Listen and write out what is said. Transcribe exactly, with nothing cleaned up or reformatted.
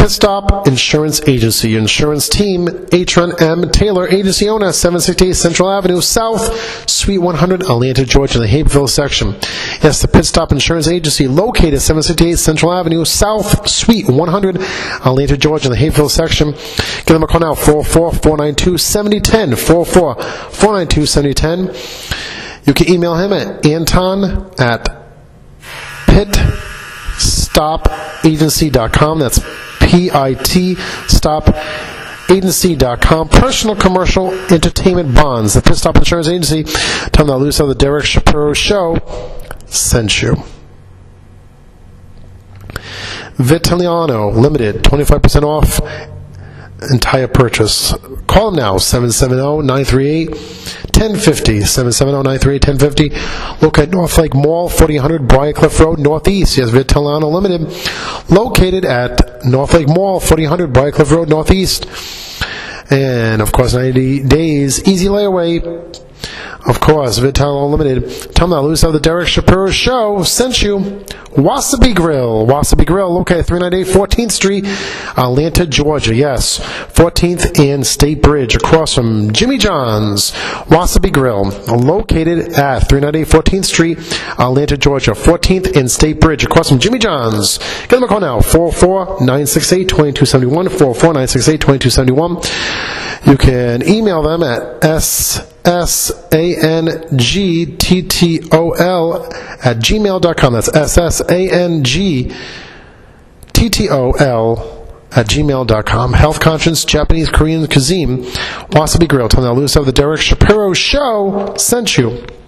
Pit Stop Insurance Agency, your insurance team, Atron M. Taylor, agency owner, seven sixty-eight Central Avenue South, Suite one hundred, Atlanta, Georgia, in the Hapeville section. Yes, the Pit Stop Insurance Agency, located seven sixty-eight Central Avenue South, Suite one hundred, Atlanta, Georgia, in the Hapeville section. Give them a call now, four oh four, four nine two, seven oh one oh, four oh four, four nine two, seven oh one oh. You can email him at Anton at pit stop agency dot com. That's P I T stop agency dot com. Personal, commercial, entertainment bonds. The Pit Stop Insurance Agency. Tell them that Luce of the Derek Shapiro Show sent you. Vitaliano Limited, twenty-five percent off entire purchase. Call them now, seven seven zero, nine three eight, one oh five oh, seven seven zero, nine three eight, one oh five oh. Look at North Lake Mall, forty hundred Briarcliff Road, Northeast. Yes, Vitaliano Limited, located at North Lake Mall, forty hundred Briarcliff Road, Northeast. And, of course, ninety days, easy layaway. Of course, Vitaliano Limited. Tell them that Luce of the Derek Shapiro Show sent you. Wasabi Grill. Wasabi Grill, located at three ninety-eight fourteenth Street, Atlanta, Georgia. Yes, fourteenth and State Bridge, across from Jimmy John's. Wasabi Grill, located at three ninety-eight fourteenth Street, Atlanta, Georgia. fourteenth and State Bridge, across from Jimmy John's. Give them a call now, four oh four, nine six eight, two two seven one, four oh four, nine six eight, two two seven one. You can email them at S S A N G T T O L at gmail dot com. That's S S A N G T T O L at gmail dot com. Health Conscience, Japanese, Korean cuisine, Wasabi Grill. Tell them that Luce of the Derek Shapiro Show sent you.